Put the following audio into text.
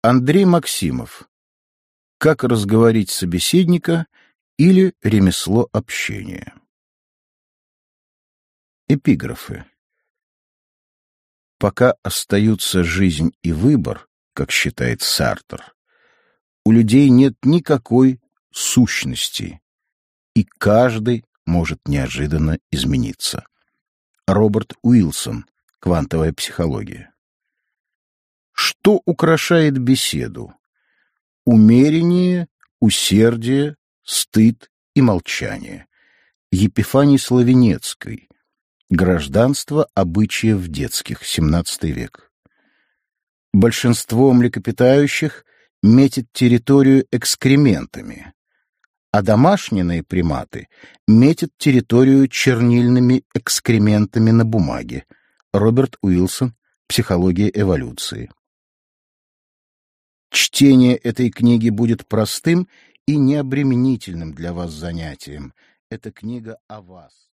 Андрей Максимов. Как разговорить собеседника или ремесло общения. Эпиграфы. Пока остаются жизнь и выбор, как считает Сартр, у людей нет никакой сущности, и каждый может неожиданно измениться. Роберт Уилсон. Квантовая психология. Что украшает беседу? Умерение, усердие, стыд и молчание. Епифаний Славенецкий. Гражданство обычаев детских. 17 век. Большинство млекопитающих метит территорию экскрементами, а домашние приматы метят территорию чернильными экскрементами на бумаге. Роберт Уилсон. Психология эволюции. Чтение этой книги будет простым и необременительным для вас занятием. Это книга о вас.